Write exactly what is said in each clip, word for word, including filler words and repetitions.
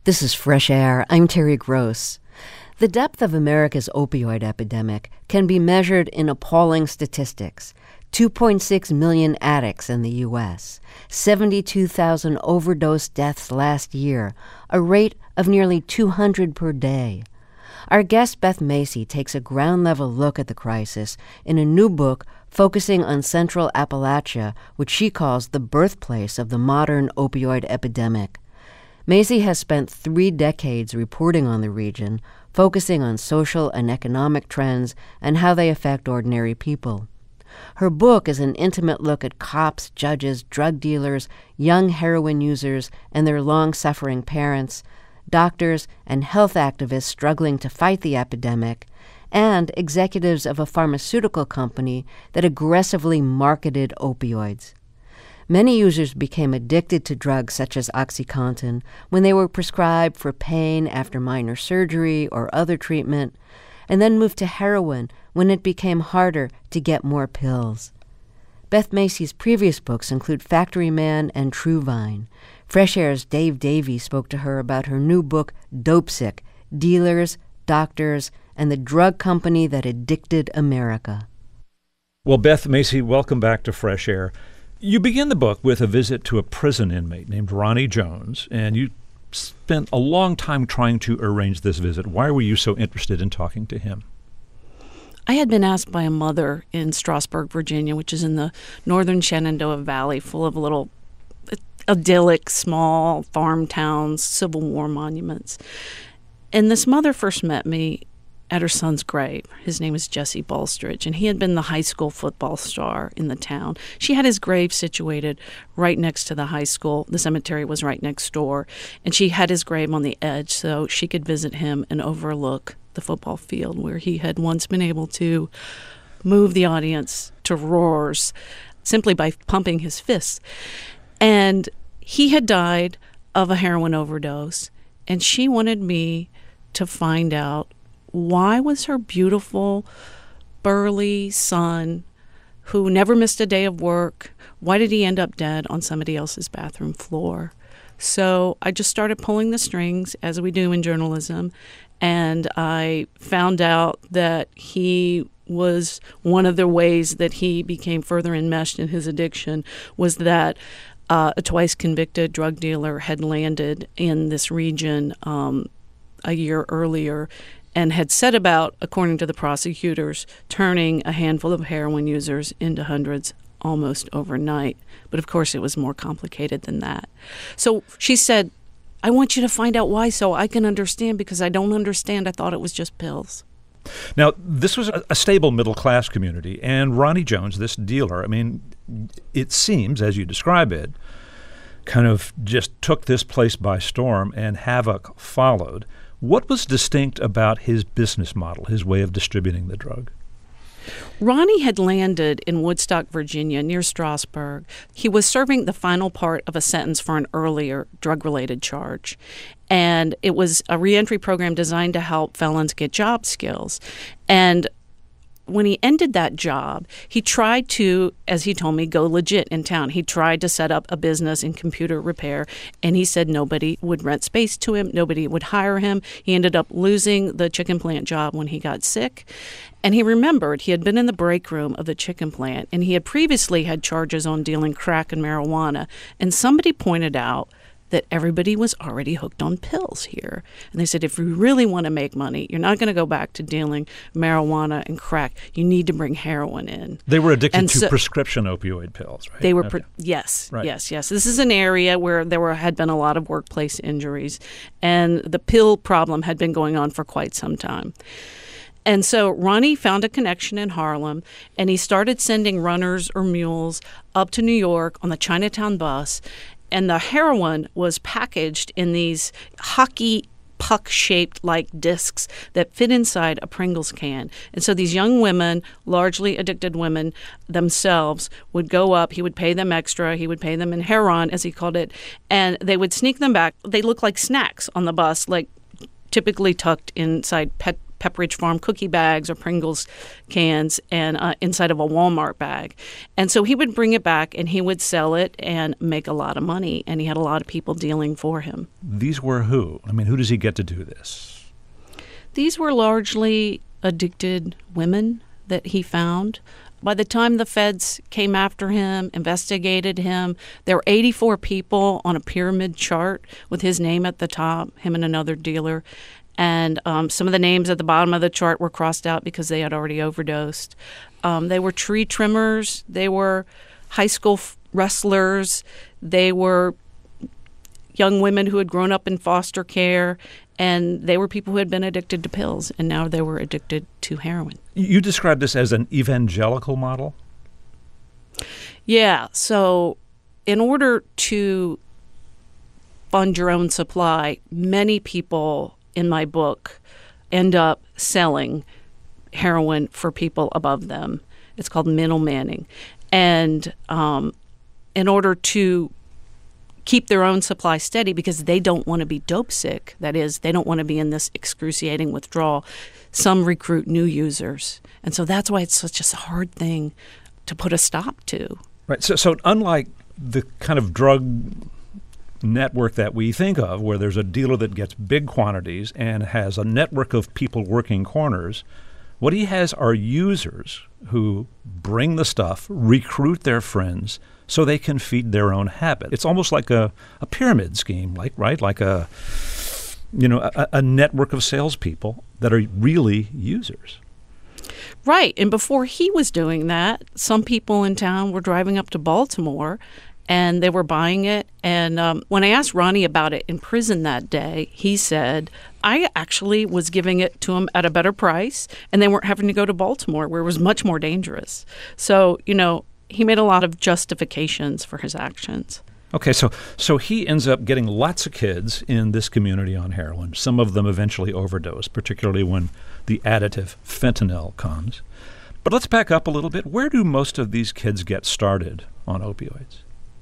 This is Fresh Air. I'm Terry Gross. The depth of America's opioid epidemic can be measured in appalling statistics. two point six million addicts in the U S, seventy-two thousand overdose deaths last year, a rate of nearly two hundred per day. Our guest Beth Macy takes a ground-level look at the crisis in a new book focusing on Central Appalachia, which she calls the birthplace of the modern opioid epidemic. Macy has spent three decades reporting on the region, focusing on social and economic trends and how they affect ordinary people. Her book is an intimate look at cops, judges, drug dealers, young heroin users, and their long-suffering parents, doctors and health activists struggling to fight the epidemic, and executives of a pharmaceutical company that aggressively marketed opioids. Many users became addicted to drugs such as OxyContin when they were prescribed for pain after minor surgery or other treatment, and then moved to heroin when it became harder to get more pills. Beth Macy's previous books include Factory Man and True Vine. Fresh Air's Dave Davey spoke to her about her new book, Dopesick: Dealers, Doctors, and the Drug Company That Addicted America. Well, Beth Macy, welcome back to Fresh Air. You begin the book with a visit to a prison inmate named Ronnie Jones, and you spent a long time trying to arrange this visit. Why were you so interested in talking to him? I had been asked by a mother in Strasburg, Virginia, which is in the northern Shenandoah Valley, full of little idyllic, small farm towns, Civil War monuments. And this mother first met me at her son's grave. His name was Jesse Ballstridge, and he had been the high school football star in the town. She had his grave situated right next to the high school. The cemetery was right next door, and she had his grave on the edge so she could visit him and overlook the football field where he had once been able to move the audience to roars simply by pumping his fists. And he had died of a heroin overdose, and she wanted me to find out why was her beautiful, burly son, who never missed a day of work, why did he end up dead on somebody else's bathroom floor? So I just started pulling the strings, as we do in journalism, and I found out that he was one of the ways that he became further enmeshed in his addiction was that uh, a twice-convicted drug dealer had landed in this region um, a year earlier and had set about, according to the prosecutors, turning a handful of heroin users into hundreds almost overnight. But of course, it was more complicated than that. So she said, I want you to find out why so I can understand, because I don't understand. I thought it was just pills. Now, this was a, a stable middle-class community, and Ronnie Jones, this dealer, I mean, it seems, as you describe it, kind of just took this place by storm and havoc followed. What was distinct about his business model, his way of distributing the drug? Ronnie had landed in Woodstock, Virginia, near Strasburg. He was serving the final part of a sentence for an earlier drug-related charge. And it was a reentry program designed to help felons get job skills. And when he ended that job, he tried to, as he told me, go legit in town. He tried to set up a business in computer repair, and he said nobody would rent space to him, nobody would hire him. He ended up losing the chicken plant job when he got sick. And he remembered he had been in the break room of the chicken plant, and he had previously had charges on dealing crack and marijuana. And somebody pointed out that everybody was already hooked on pills here. And they said, if you really want to make money, you're not going to go back to dealing marijuana and crack. You need to bring heroin in. They were addicted and to so, prescription opioid pills, right? They were, okay. pre- yes, right. yes, yes. This is an area where there were had been a lot of workplace injuries, and the pill problem had been going on for quite some time. And so Ronnie found a connection in Harlem, and he started sending runners or mules up to New York on the Chinatown bus. And the heroin was packaged in these hockey puck-shaped like discs that fit inside a Pringles can. And so these young women, largely addicted women themselves, would go up. He would pay them extra. He would pay them in heroin, as he called it. And they would sneak them back. They looked like snacks on the bus, like typically tucked inside pet Pepperidge Farm cookie bags or Pringles cans and uh, inside of a Walmart bag. And so he would bring it back and he would sell it and make a lot of money. And he had a lot of people dealing for him. These were who? I mean, who does he get to do this? These were largely addicted women that he found. By the time the feds came after him, investigated him, there were eighty-four people on a pyramid chart with his name at the top, him and another dealer. And um, some of the names at the bottom of the chart were crossed out because they had already overdosed. Um, they were tree trimmers. They were high school f- wrestlers. They were young women who had grown up in foster care. And they were people who had been addicted to pills, and now they were addicted to heroin. You described this as an evangelical model? Yeah. So in order to fund your own supply, many people in my book end up selling heroin for people above them. It's called middlemaning. And um, in order to keep their own supply steady because they don't want to be dope sick. That is, they don't want to be in this excruciating withdrawal. Some recruit new users. And so that's why it's such a hard thing to put a stop to. Right. So, so unlike the kind of drug network that we think of, where there's a dealer that gets big quantities and has a network of people working corners, what he has are users who bring the stuff, recruit their friends, so they can feed their own habit. It's almost like a, a pyramid scheme, like right, like a you know a, a network of salespeople that are really users. Right, and before he was doing that, some people in town were driving up to Baltimore, and they were buying it. And um, when I asked Ronnie about it in prison that day, he said, I actually was giving it to them at a better price, and they weren't having to go to Baltimore, where it was much more dangerous. So, you know, he made a lot of justifications for his actions. Okay, so so he ends up getting lots of kids in this community on heroin. Some of them eventually overdose, particularly when the additive fentanyl comes. But let's back up a little bit. Where do most of these kids get started on opioids?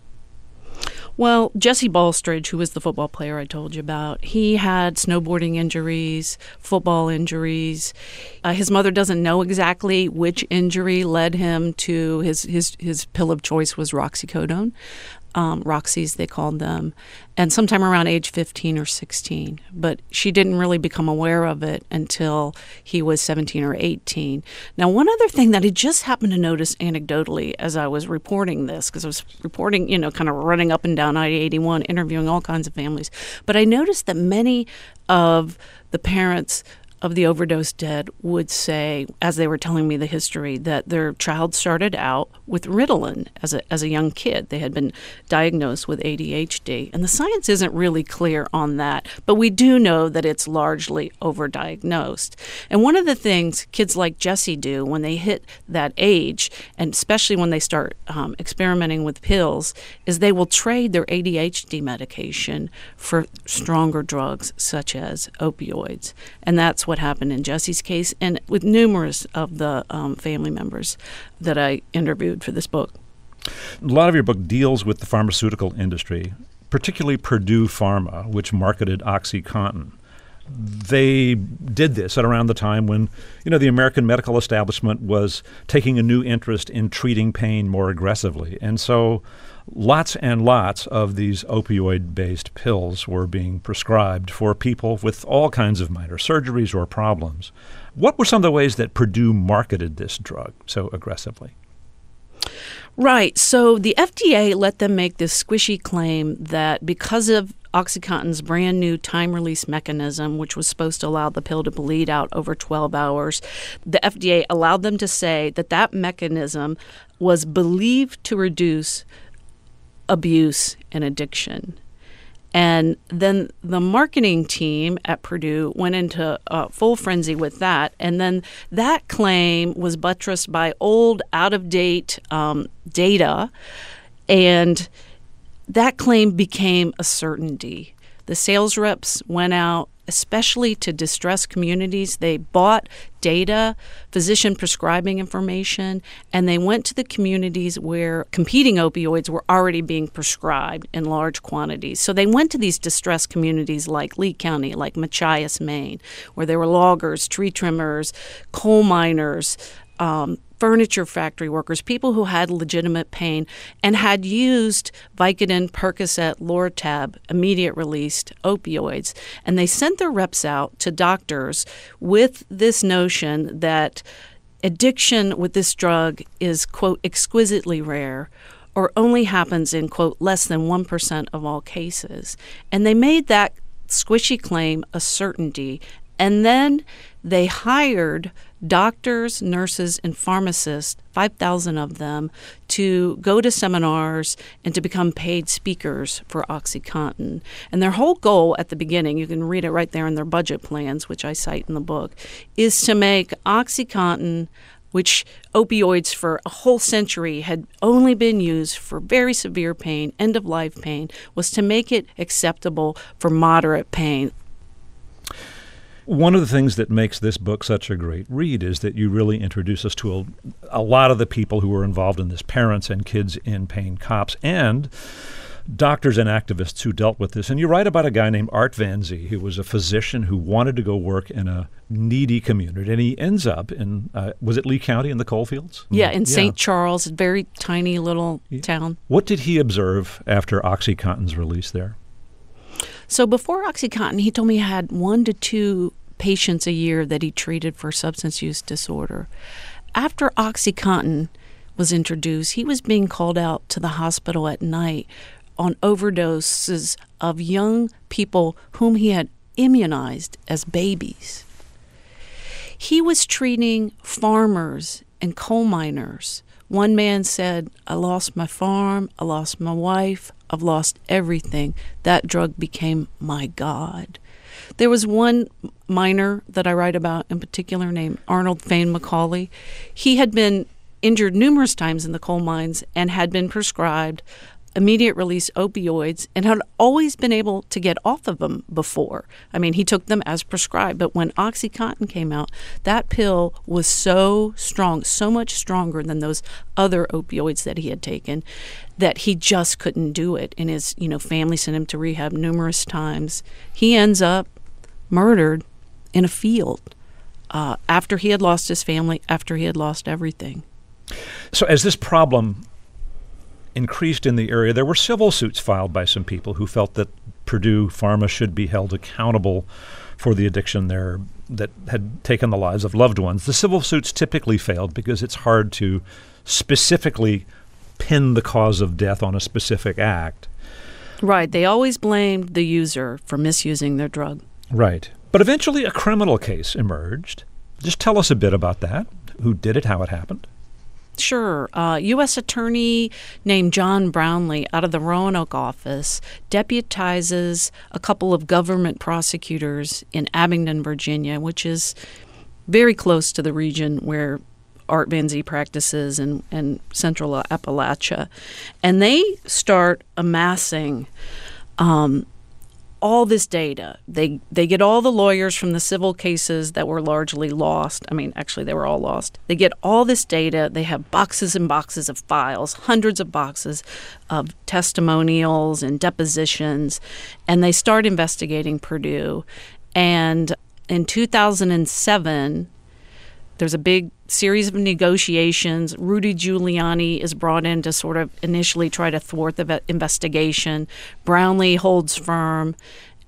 Well, Jesse Ballstridge, who was the football player I told you about, he had snowboarding injuries, football injuries. Uh, his mother doesn't know exactly which injury led him to his his, his pill of choice was roxicodone. Um, Roxy's, they called them, and sometime around age fifteen or sixteen. But she didn't really become aware of it until he was seventeen or eighteen. Now, one other thing that I just happened to notice anecdotally as I was reporting this, because I was reporting, you know, kind of running up and down I eighty-one, interviewing all kinds of families, but I noticed that many of the parents of the overdose dead would say, as they were telling me the history, that their child started out with Ritalin as a as a young kid. They had been diagnosed with A D H D. And the science isn't really clear on that, but we do know that it's largely overdiagnosed. And one of the things kids like Jesse do when they hit that age, and especially when they start um, experimenting with pills, is they will trade their A D H D medication for stronger drugs such as opioids. And that's what happened in Jesse's case and with numerous of the um, family members that I interviewed for this book. A lot of your book deals with the pharmaceutical industry, particularly Purdue Pharma, which marketed OxyContin. They did this at around the time when, you know, the American medical establishment was taking a new interest in treating pain more aggressively. And so lots and lots of these opioid-based pills were being prescribed for people with all kinds of minor surgeries or problems. What were some of the ways that Purdue marketed this drug so aggressively? Right. So the F D A let them make this squishy claim that because of OxyContin's brand new time-release mechanism, which was supposed to allow the pill to bleed out over twelve hours, the F D A allowed them to say that that mechanism was believed to reduce abuse and addiction. And then the marketing team at Purdue went into uh, full frenzy with that. And then that claim was buttressed by old, out-of-date um, data. And that claim became a certainty. The sales reps went out especially to distressed communities. They bought data, physician prescribing information, and they went to the communities where competing opioids were already being prescribed in large quantities. So they went to these distressed communities like Lee County, like Machias, Maine, where there were loggers, tree trimmers, coal miners, um, furniture factory workers, people who had legitimate pain and had used Vicodin, Percocet, Lortab, immediate-release opioids. And they sent their reps out to doctors with this notion that addiction with this drug is, quote, exquisitely rare, or only happens in, quote, less than one percent of all cases. And they made that squishy claim a certainty. And then they hired doctors, nurses, and pharmacists, five thousand of them, to go to seminars and to become paid speakers for OxyContin. And their whole goal at the beginning, you can read it right there in their budget plans, which I cite in the book, is to make OxyContin, which opioids for a whole century had only been used for very severe pain, end-of-life pain, was to make it acceptable for moderate pain. One of the things that makes this book such a great read is that you really introduce us to a, a lot of the people who were involved in this, parents and kids in pain, cops, and doctors and activists who dealt with this. And you write about a guy named Art Van Zee, who was a physician who wanted to go work in a needy community. And he ends up in, uh, was it Lee County in the coal fields? Yeah, in Yeah. Saint Charles, a very tiny little town. What did he observe after OxyContin's release there? So before OxyContin, he told me he had one to two patients a year that he treated for substance use disorder. After OxyContin was introduced, he was being called out to the hospital at night on overdoses of young people whom he had immunized as babies. He was treating farmers and coal miners. One man said, "I lost my farm, I lost my wife, I've lost everything. That drug became my God." There was one miner that I write about in particular named Arnold Fane Macaulay. He had been injured numerous times in the coal mines and had been prescribed immediate-release opioids and had always been able to get off of them before. I mean, he took them as prescribed. But when OxyContin came out, that pill was so strong, so much stronger than those other opioids that he had taken, that he just couldn't do it. And his, you know, family sent him to rehab numerous times. He ends up murdered in a field uh, after he had lost his family, after he had lost everything. So as this problem increased in the area, there were civil suits filed by some people who felt that Purdue Pharma should be held accountable for the addiction there that had taken the lives of loved ones. The civil suits typically failed because it's hard to specifically pin the cause of death on a specific act. Right. They always blamed the user for misusing their drug. Right. But eventually a criminal case emerged. Just tell us a bit about that. Who did it, how it happened? Sure. Uh, U S attorney named John Brownlee out of the Roanoke office deputizes a couple of government prosecutors in Abingdon, Virginia, which is very close to the region where Art Van Zee practices and, and central Appalachia. And they start amassing um, all this data. They they get all the lawyers from the civil cases that were largely lost. I mean, actually, they were all lost. They get all this data. They have boxes and boxes of files, hundreds of boxes of testimonials and depositions, and they start investigating Purdue. And in two thousand seven, there's a big series of negotiations. Rudy Giuliani is brought in to sort of initially try to thwart the investigation. Brownlee holds firm,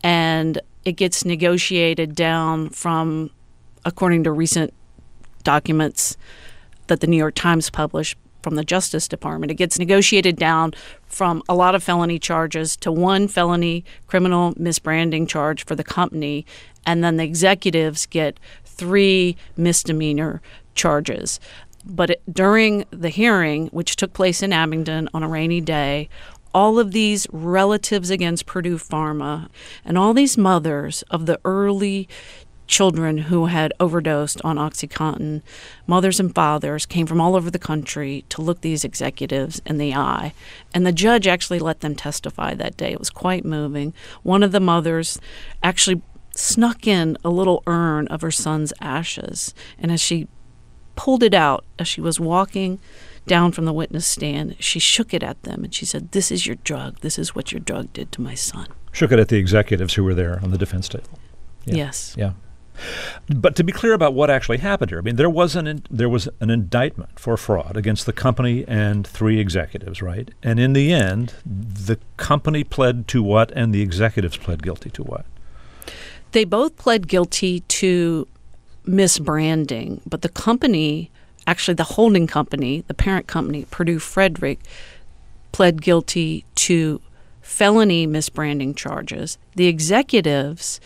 and it gets negotiated down from, according to recent documents that the New York Times published from the Justice Department, it gets negotiated down from a lot of felony charges to one felony criminal misbranding charge for the company, and then the executives get three misdemeanor charges. But it, during the hearing, which took place in Abingdon on a rainy day, all of these relatives against Purdue Pharma and all these mothers of the early children who had overdosed on OxyContin, mothers and fathers, came from all over the country to look these executives in the eye. And the judge actually let them testify that day. It was quite moving. One of the mothers actually snuck in a little urn of her son's ashes. And as she pulled it out, as she was walking down from the witness stand, she shook it at them and she said, "This is your drug. This is what your drug did to my son." Shook it at the executives who were there on the defense table. Yeah. Yes. Yeah. But to be clear about what actually happened here, I mean, there was an in, there was an indictment for fraud against the company and three executives, right? And in the end, the company pled to what, and the executives pled guilty to what? They both pled guilty to misbranding, but the company, actually the holding company, the parent company, Purdue Frederick, pled guilty to felony misbranding charges. The executives,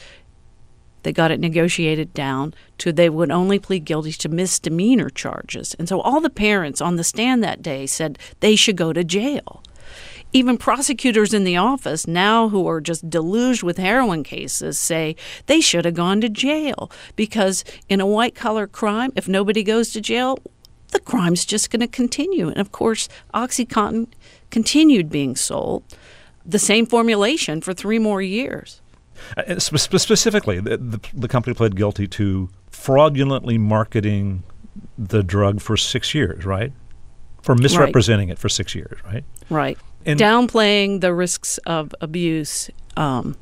they got it negotiated down to they would only plead guilty to misdemeanor charges. And so all the parents on the stand that day said they should go to jail. Even prosecutors in the office now who are just deluged with heroin cases say they should have gone to jail because in a white-collar crime, if nobody goes to jail, the crime's just going to continue. And, of course, OxyContin continued being sold, the same formulation for three more years. Uh, sp- specifically, the, the, the company pled guilty to fraudulently marketing the drug for six years, right? For misrepresenting right. it for six years, right? Right. And downplaying the risks of abuse um,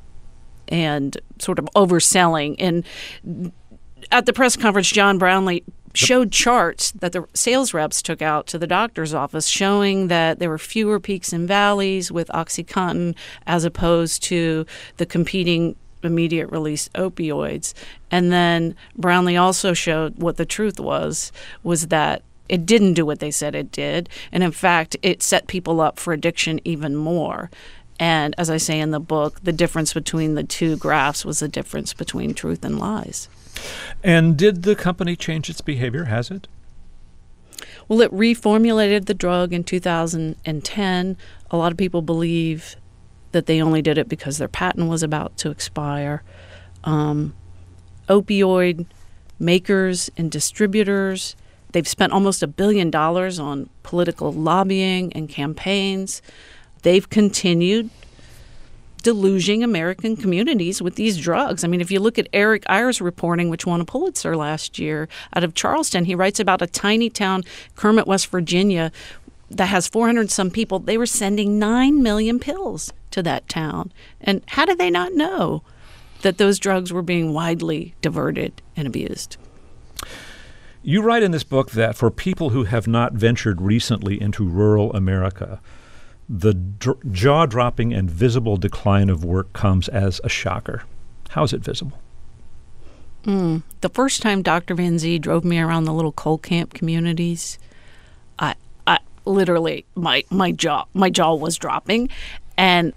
and sort of overselling. And at the press conference, John Brownlee showed charts that the sales reps took out to the doctor's office showing that there were fewer peaks and valleys with OxyContin as opposed to the competing immediate release opioids. And then Brownlee also showed what the truth was, was that it didn't do what they said it did. And in fact, it set people up for addiction even more. And as I say in the book, the difference between the two graphs was the difference between truth and lies. And did the company change its behavior? Has it? Well, it reformulated the drug in two thousand ten. A lot of people believe that they only did it because their patent was about to expire. Um, opioid makers and distributors, they've spent almost a billion dollars on political lobbying and campaigns. They've continued deluging American communities with these drugs. I mean, if you look at Eric Ayer's reporting, which won a Pulitzer last year out of Charleston, he writes about a tiny town, Kermit, West Virginia, that has four hundred some people. They were sending nine million pills to that town. And how did they not know that those drugs were being widely diverted and abused? You write in this book that for people who have not ventured recently into rural America, the dr- jaw-dropping and visible decline of work comes as a shocker. How is it visible? Mm. The first time Doctor Van Zee drove me around the little coal camp communities, I, I literally my my jaw my jaw was dropping, and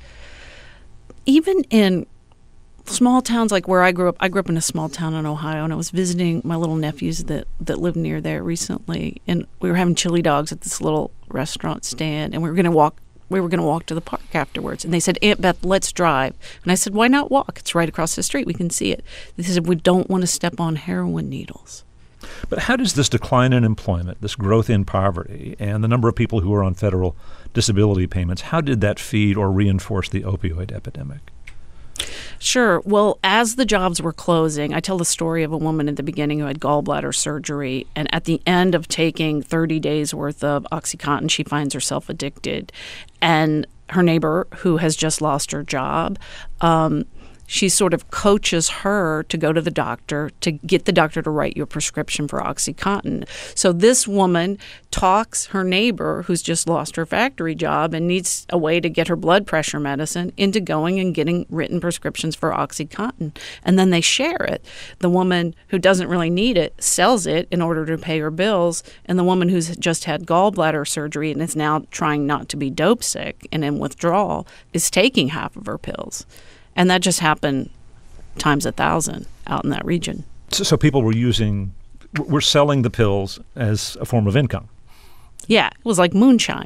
even in small towns like where I grew up, I grew up in a small town in Ohio, and I was visiting my little nephews that, that lived near there recently, and we were having chili dogs at this little restaurant stand, and we were going to walk. We were going to walk to the park afterwards. And they said, "Aunt Beth, let's drive." And I said, "Why not walk? It's right across the street. We can see it." They said, "We don't want to step on heroin needles." But how does this decline in employment, this growth in poverty, and the number of people who are on federal disability payments, how did that feed or reinforce the opioid epidemic? Sure. Well, as the jobs were closing, I tell the story of a woman at the beginning who had gallbladder surgery, and at the end of taking thirty days worth of OxyContin, she finds herself addicted. And her neighbor, who has just lost her job, um, she sort of coaches her to go to the doctor to get the doctor to write you a prescription for OxyContin. So this woman talks her neighbor, who's just lost her factory job and needs a way to get her blood pressure medicine, into going and getting written prescriptions for OxyContin. And then they share it. The woman who doesn't really need it sells it in order to pay her bills, and the woman who's just had gallbladder surgery and is now trying not to be dope sick and in withdrawal is taking half of her pills. And that just happened times a thousand out in that region. So, so people were using, were selling the pills as a form of income. Yeah, it was like moonshine.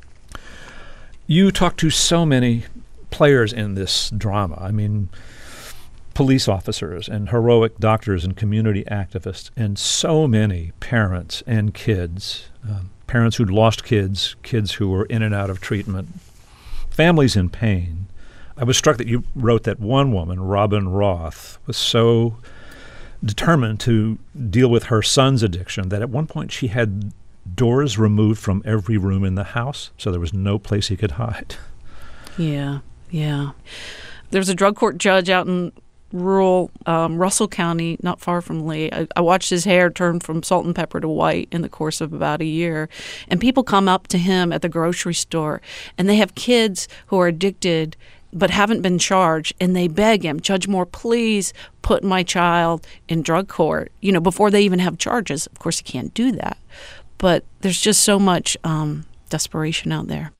You talk to so many players in this drama. I mean, police officers and heroic doctors and community activists and so many parents and kids, um, parents who'd lost kids, kids who were in and out of treatment, families in pain. I was struck that you wrote that one woman, Robin Roth, was so determined to deal with her son's addiction that at one point she had doors removed from every room in the house, so there was no place he could hide. Yeah, yeah. There's a drug court judge out in rural um, Russell County, not far from Lee. I, I watched his hair turn from salt and pepper to white in the course of about a year. And people come up to him at the grocery store, and they have kids who are addicted but haven't been charged, and they beg him, Judge Moore, please put my child in drug court, you know, before they even have charges. Of course, he can't do that. But there's just so much um, desperation out there.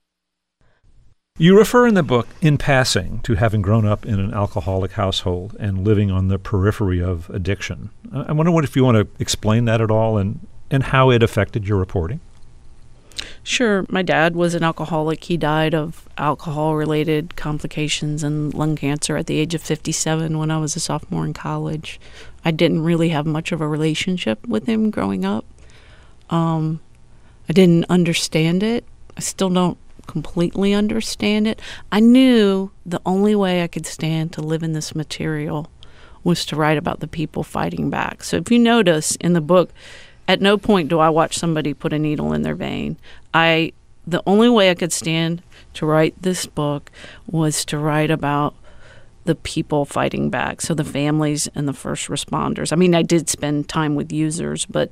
You refer in the book, in passing, to having grown up in an alcoholic household and living on the periphery of addiction. I wonder what if you want to explain that at all and, and how it affected your reporting. Sure. My dad was an alcoholic. He died of alcohol-related complications and lung cancer at the age of fifty-seven when I was a sophomore in college. I didn't really have much of a relationship with him growing up. Um, I didn't understand it. I still don't completely understand it. I knew the only way I could stand to live in this material was to write about the people fighting back. So if you notice in the book, at no point do I watch somebody put a needle in their vein. I the only way I could stand to write this book was to write about the people fighting back, so the families and the first responders. I mean, I did spend time with users, but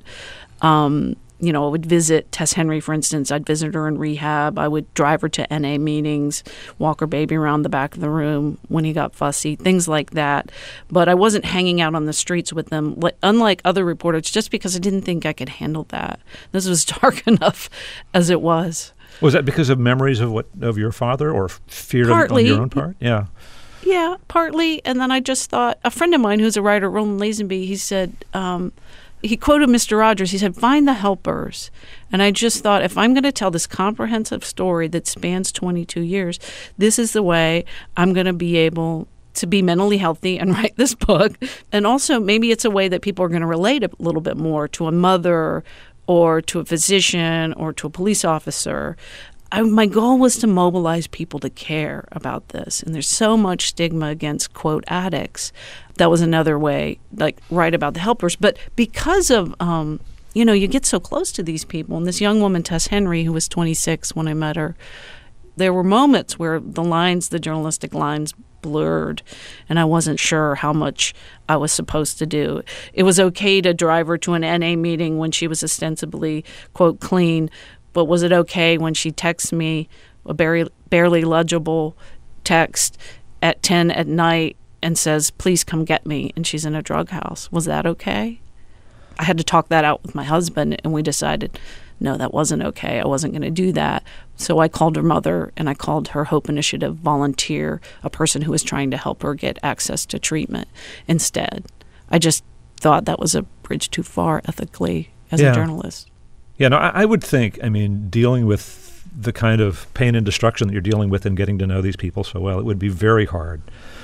um, you know, I would visit Tess Henry, for instance. I'd visit her in rehab. I would drive her to N A meetings, walk her baby around the back of the room when he got fussy, things like that. But I wasn't hanging out on the streets with them, unlike other reporters, just because I didn't think I could handle that. This was dark enough as it was. Was that because of memories of what of your father or fear Partly, on your own part? Yeah. Yeah, partly. And then I just thought, a friend of mine who's a writer, Roland Lazenby, he said, um, he quoted Mister Rogers. He said, find the helpers. And I just thought, if I'm going to tell this comprehensive story that spans twenty-two years, this is the way I'm going to be able to be mentally healthy and write this book. And also, maybe it's a way that people are going to relate a little bit more to a mother or to a physician or to a police officer. I, my goal was to mobilize people to care about this. And there's so much stigma against, quote, addicts. That was another way, like, write about the helpers. But because of, um, you know, you get so close to these people. And this young woman, Tess Henry, who was twenty-six when I met her, there were moments where the lines, the journalistic lines, blurred, and I wasn't sure how much I was supposed to do. It was okay to drive her to an N A meeting when she was ostensibly, quote, clean, but was it okay when she texts me a barely, barely legible text at ten at night and says, please come get me, and she's in a drug house? Was that okay? I had to talk that out with my husband, and we decided, no, that wasn't okay. I wasn't going to do that. So I called her mother, and I called her Hope Initiative volunteer, a person who was trying to help her get access to treatment instead. I just thought that was a bridge too far ethically as yeah. a journalist. Yeah, no, I, I would think, I mean, dealing with the kind of pain and destruction that you're dealing with and getting to know these people so well, it would be very hard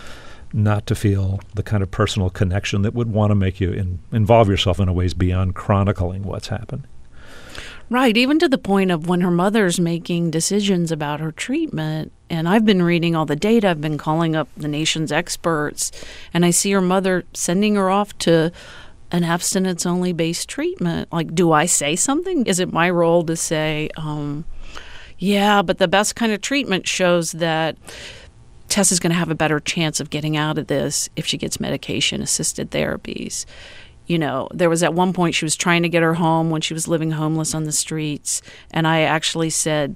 not to feel the kind of personal connection that would want to make you in, involve yourself in a ways beyond chronicling what's happened. Right, even to the point of when her mother's making decisions about her treatment. And I've been reading all the data. I've been calling up the nation's experts. And I see her mother sending her off to an abstinence-only based treatment. Like, do I say something? Is it my role to say, um, yeah, but the best kind of treatment shows that Tess is going to have a better chance of getting out of this if she gets medication-assisted therapies. You know, there was at one point she was trying to get her home when she was living homeless on the streets. And I actually said,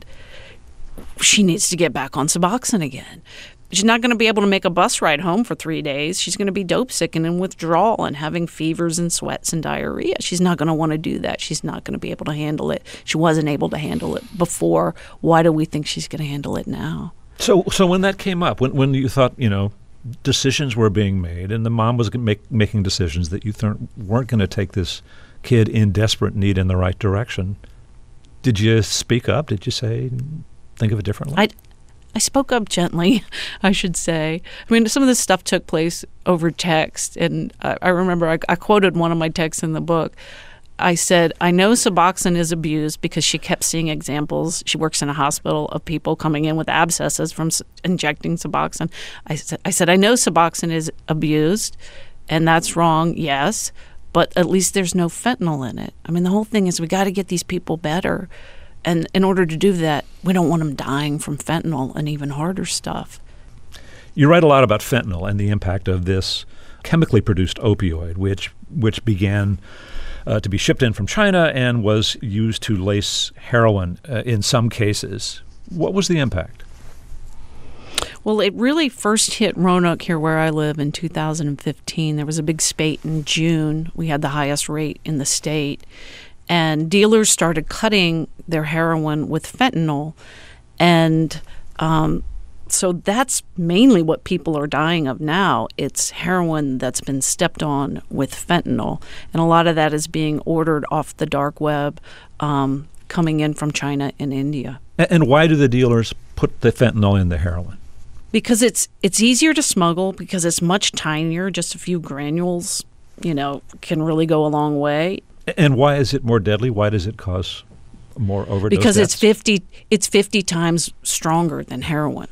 she needs to get back on Suboxone again. She's not going to be able to make a bus ride home for three days. She's going to be dope sick and in withdrawal and having fevers and sweats and diarrhea. She's not going to want to do that. She's not going to be able to handle it. She wasn't able to handle it before. Why do we think she's going to handle it now? So so when that came up, when when you thought, you know, decisions were being made and the mom was make, making decisions that you th- weren't going to take this kid in desperate need in the right direction, did you speak up? Did you say, think of it differently? I, I spoke up gently, I should say. I mean, some of this stuff took place over text, and I, I remember I, I quoted one of my texts in the book. I said, I know Suboxone is abused because she kept seeing examples. She works in a hospital of people coming in with abscesses from s- injecting Suboxone. I said, I said, I know Suboxone is abused, and that's wrong, yes, but at least there's no fentanyl in it. I mean, the whole thing is we got to get these people better. And in order to do that, we don't want them dying from fentanyl and even harder stuff. You write a lot about fentanyl and the impact of this chemically produced opioid, which which began uh, to be shipped in from China and was used to lace heroin uh, in some cases. What was the impact? Well, it really first hit Roanoke here where I live in two thousand fifteen. There was a big spate in June. We had the highest rate in the state. And dealers started cutting their heroin with fentanyl. And um, so that's mainly what people are dying of now. It's heroin that's been stepped on with fentanyl. And a lot of that is being ordered off the dark web, um, coming in from China and India. And why do the dealers put the fentanyl in the heroin? Because it's it's easier to smuggle, because it's much tinier. Just a few granules, you know, can really go a long way. And why is it more deadly? Why does it cause more overdose Because deaths? it's fifty it's fifty times stronger than heroin.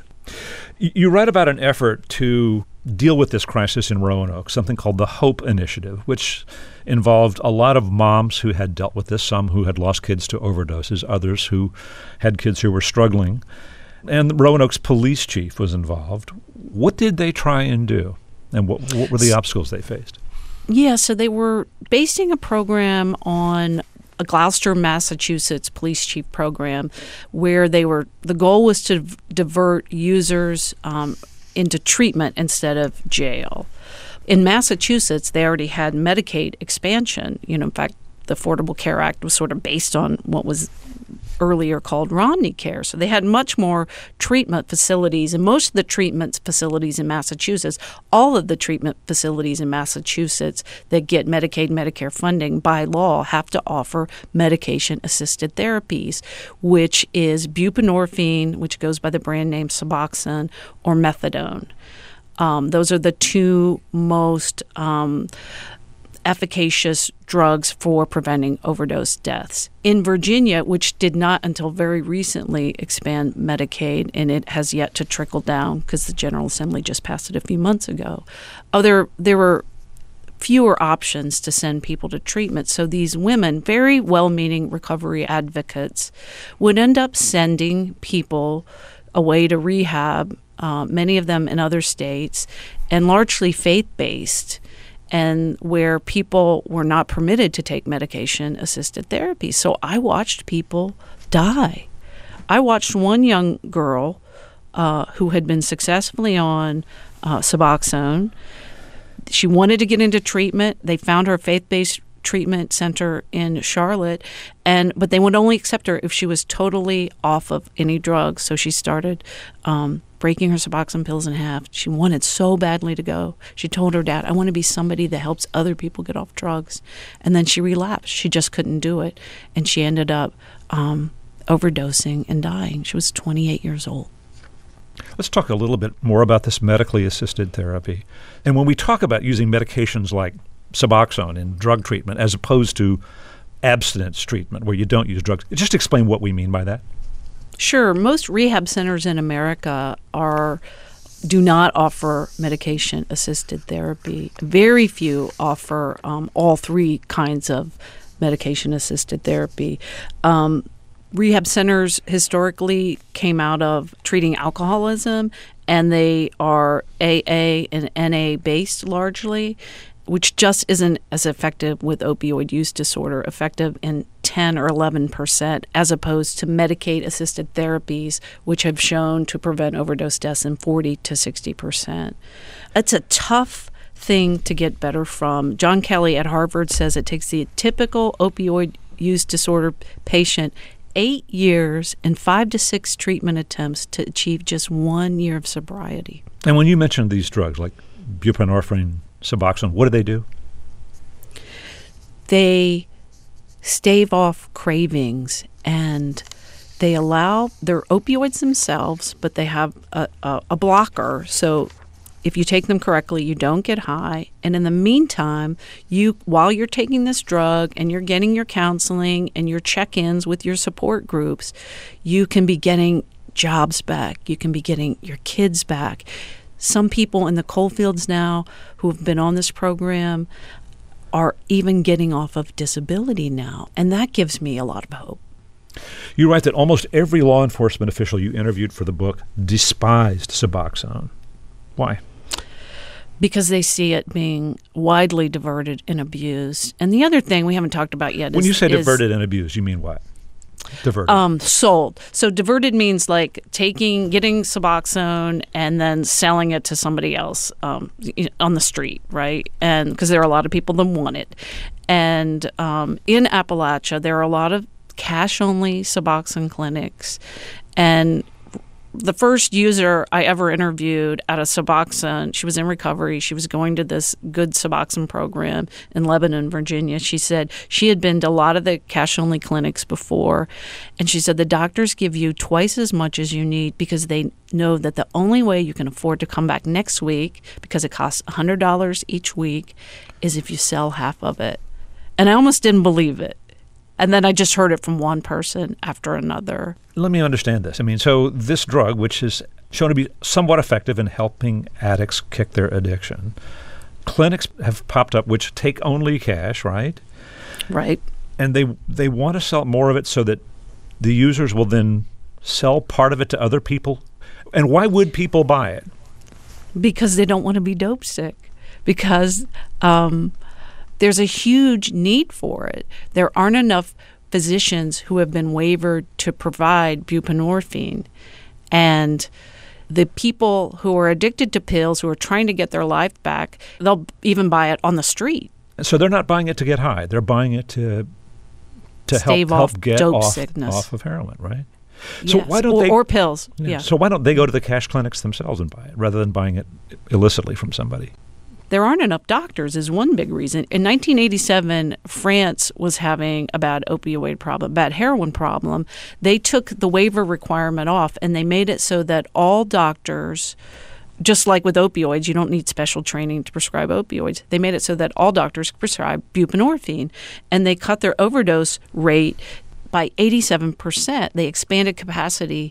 You write about an effort to deal with this crisis in Roanoke, something called the HOPE Initiative, which involved a lot of moms who had dealt with this, some who had lost kids to overdoses, others who had kids who were struggling. And Roanoke's police chief was involved. What did they try and do? And what, what were the obstacles they faced? Yeah, so they were basing a program on a Gloucester, Massachusetts police chief program where they were the goal was to v- divert users um, into treatment instead of jail. In Massachusetts, they already had Medicaid expansion. You know, in fact, the Affordable Care Act was sort of based on what was earlier called Romney Care. So they had much more treatment facilities, and most of the treatment facilities in Massachusetts, all of the treatment facilities in Massachusetts that get Medicaid, Medicare funding by law have to offer medication-assisted therapies, which is buprenorphine, which goes by the brand name Suboxone, or methadone. Um, those are the two most um, efficacious drugs for preventing overdose deaths. In Virginia, which did not until very recently expand Medicaid, and it has yet to trickle down because the General Assembly just passed it a few months ago, other there were fewer options to send people to treatment. So these women, very well-meaning recovery advocates, would end up sending people away to rehab, uh, many of them in other states, and largely faith-based, and where people were not permitted to take medication-assisted therapy. So I watched people die. I watched one young girl uh, who had been successfully on uh, Suboxone. She wanted to get into treatment. They found her a faith-based treatment center in Charlotte, and but they would only accept her if she was totally off of any drugs. So she started um, breaking her Suboxone pills in half. She wanted so badly to go. She told her dad, I want to be somebody that helps other people get off drugs. And then she relapsed. She just couldn't do it. And she ended up um, overdosing and dying. She was twenty-eight years old. Let's talk a little bit more about this medically assisted therapy. And when we talk about using medications like Suboxone in drug treatment as opposed to abstinence treatment where you don't use drugs, just explain what we mean by that. Sure. Most rehab centers in America are do not offer medication-assisted therapy. Very few offer um, all three kinds of medication-assisted therapy. Um, rehab centers historically came out of treating alcoholism, and they are A A and N A based largely, which just isn't as effective with opioid use disorder, effective in ten or eleven percent, as opposed to Medicaid-assisted therapies, which have shown to prevent overdose deaths in forty to sixty percent. It's a tough thing to get better from. John Kelly at Harvard says it takes the typical opioid use disorder patient eight years and five to six treatment attempts to achieve just one year of sobriety. And when you mentioned these drugs like buprenorphine, Suboxone, what do they do? They stave off cravings, and they allow, they're opioids themselves, but they have a, a, a blocker. So if you take them correctly, you don't get high. And in the meantime, you while you're taking this drug and you're getting your counseling and your check-ins with your support groups, you can be getting jobs back. You can be getting your kids back. Some people in the coal fields now who have been on this program are even getting off of disability now. And that gives me a lot of hope. You write that almost every law enforcement official you interviewed for the book despised Suboxone. Why? Because they see it being widely diverted and abused. And the other thing we haven't talked about yet is... When you say is, diverted and abused, you mean what? Diverted. Um, sold. So diverted means like taking, getting Suboxone and then selling it to somebody else um, on the street, right? And because there are a lot of people that want it. And um, in Appalachia, there are a lot of cash-only Suboxone clinics. And the first user I ever interviewed out of Suboxone, she was in recovery. She was going to this good Suboxone program in Lebanon, Virginia. She said she had been to a lot of the cash-only clinics before, and she said the doctors give you twice as much as you need because they know that the only way you can afford to come back next week, because it costs one hundred dollars each week, is if you sell half of it. And I almost didn't believe it. And then I just heard it from one person after another. Let me understand this. I mean, so this drug, which is shown to be somewhat effective in helping addicts kick their addiction, clinics have popped up which take only cash, right? Right. And they they want to sell more of it so that the users will then sell part of it to other people. And why would people buy it? Because they don't want to be dope sick. Because um, there's a huge need for it. There aren't enough physicians who have been waivered to provide buprenorphine. And the people who are addicted to pills, who are trying to get their life back, they'll even buy it on the street. So they're not buying it to get high. They're buying it to to Stave help, off help get dope off, sickness. off of heroin, right? Yes. So why don't or, they or pills? Yeah. Yeah. So why don't they go to the cash clinics themselves and buy it rather than buying it illicitly from somebody? There aren't enough doctors is one big reason. In nineteen eighty-seven, France was having a bad opioid problem, bad heroin problem. They took the waiver requirement off, and they made it so that all doctors, just like with opioids, you don't need special training to prescribe opioids. They made it so that all doctors prescribe buprenorphine, and they cut their overdose rate by eighty-seven percent. They expanded capacity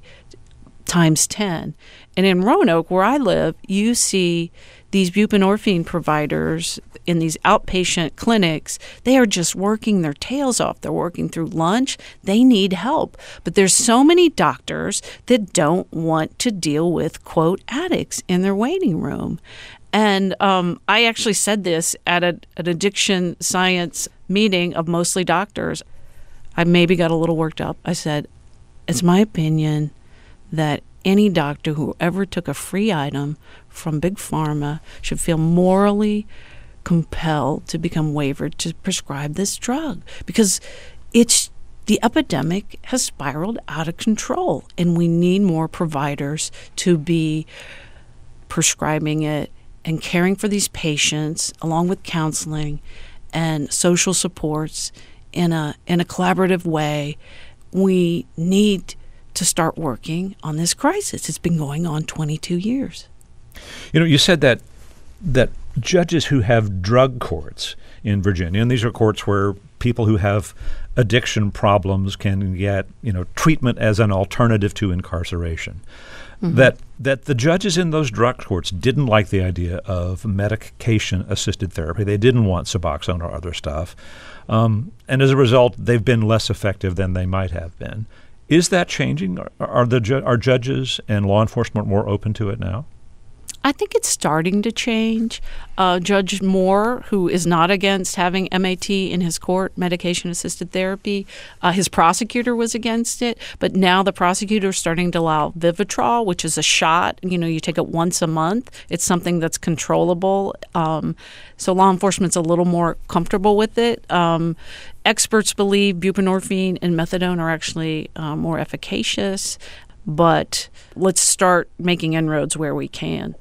times ten. And in Roanoke, where I live, you see these buprenorphine providers in these outpatient clinics, they are just working their tails off. They're working through lunch. They need help. But there's so many doctors that don't want to deal with, quote, addicts in their waiting room. And um, I actually said this at a, an addiction science meeting of mostly doctors. I maybe got a little worked up. I said, it's my opinion that any doctor who ever took a free item from Big Pharma should feel morally compelled to become waivered to prescribe this drug, because it's the epidemic has spiraled out of control, and we need more providers to be prescribing it and caring for these patients, along with counseling and social supports in a in a collaborative way. We need to start working on this crisis. It's been going on twenty-two years. You know, you said that that judges who have drug courts in Virginia, and these are courts where people who have addiction problems can get, you know, treatment as an alternative to incarceration, mm-hmm. that that the judges in those drug courts didn't like the idea of medication-assisted therapy. They didn't want Suboxone or other stuff. Um, and as a result, they've been less effective than they might have been. Is that changing? Are, are the ju- are judges and law enforcement more open to it now? I think it's starting to change. Uh, Judge Moore, who is not against having M A T in his court, medication-assisted therapy, uh, his prosecutor was against it, but now the prosecutor is starting to allow Vivitrol, which is a shot. You know, you take it once a month. It's something that's controllable. Um, so law enforcement's a little more comfortable with it. Um, experts believe buprenorphine and methadone are actually uh, more efficacious, but let's start making inroads where we can.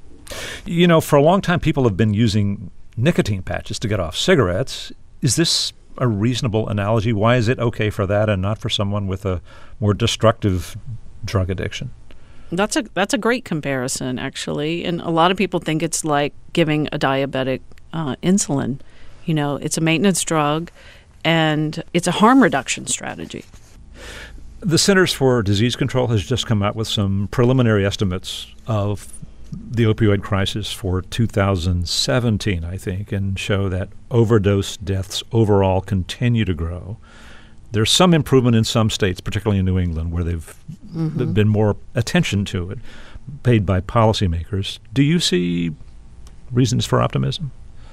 You know, for a long time, people have been using nicotine patches to get off cigarettes. Is this a reasonable analogy? Why is it okay for that and not for someone with a more destructive drug addiction? That's a that's a great comparison, actually. And a lot of people think it's like giving a diabetic uh, insulin. You know, it's a maintenance drug, and it's a harm reduction strategy. The Centers for Disease Control has just come out with some preliminary estimates of the opioid crisis for two thousand seventeen, I think, and show that overdose deaths overall continue to grow. There's some improvement in some states, particularly in New England, where they've mm-hmm. been more attention to it, paid by policymakers. Do you see reasons for optimism?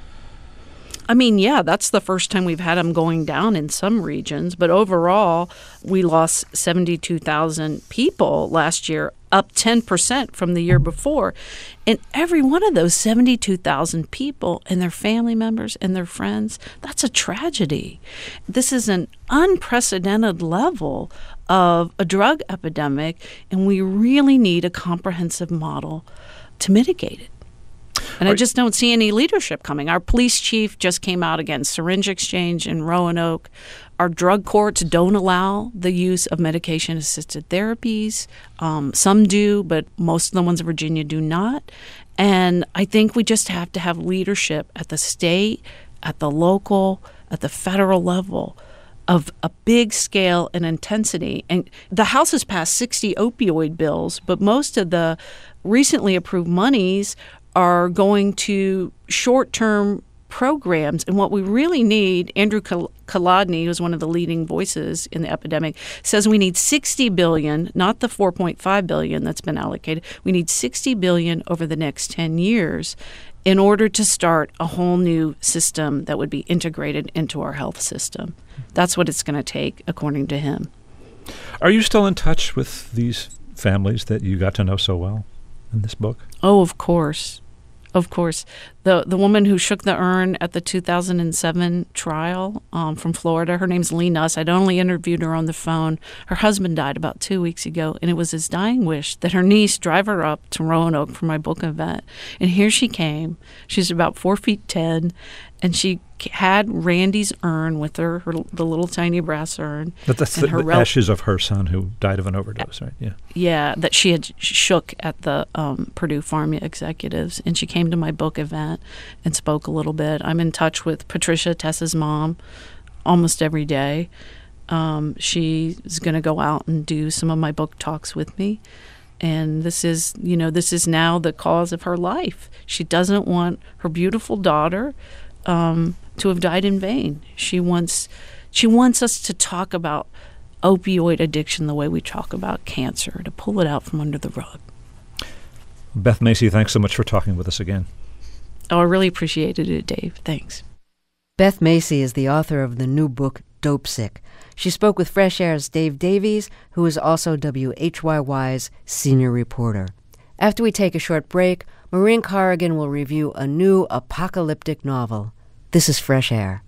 I mean, yeah, that's the first time we've had them going down in some regions. But overall, we lost seventy-two thousand people last year, up ten percent from the year before. And every one of those seventy-two thousand people and their family members and their friends, that's a tragedy. This is an unprecedented level of a drug epidemic, and we really need a comprehensive model to mitigate it. And I just don't see any leadership coming. Our police chief just came out against syringe exchange in Roanoke. Our drug courts don't allow the use of medication-assisted therapies. Um, some do, but most of the ones in Virginia do not. And I think we just have to have leadership at the state, at the local, at the federal level of a big scale and intensity. And the House has passed sixty opioid bills, but most of the recently approved monies are going to short-term programs. And what we really need, Andrew Kolodny, who's one of the leading voices in the epidemic, says we need sixty billion dollars, not the four point five billion dollars that's been allocated. We need sixty billion dollars over the next ten years in order to start a whole new system that would be integrated into our health system. That's what it's going to take, according to him. Are you still in touch with these families that you got to know so well in this book? Oh, of course. Of course. The the woman who shook the urn at the two thousand seven trial um, from Florida, her name's Lee Nuss. I'd only interviewed her on the phone. Her husband died about two weeks ago, and it was his dying wish that her niece drive her up to Roanoke for my book event. And here she came. She's about four feet ten, and she had Randy's urn with her, her the little tiny brass urn. But that's the, the rel- ashes of her son who died of an overdose, right? Yeah. Yeah, that she had shook at the um, Purdue Pharma executives, and she came to my book event and spoke a little bit. I'm in touch with Patricia, Tessa's mom, almost every day. Um, she's going to go out and do some of my book talks with me. And this is, you know, this is now the cause of her life. She doesn't want her beautiful daughter um, to have died in vain. She wants, she wants us to talk about opioid addiction the way we talk about cancer, to pull it out from under the rug. Beth Macy, thanks so much for talking with us again. Oh, I really appreciated it, Dave. Thanks. Beth Macy is the author of the new book, Dopesick. She spoke with Fresh Air's Dave Davies, who is also W H Y Y's senior reporter. After we take a short break, Maureen Corrigan will review a new apocalyptic novel. This is Fresh Air.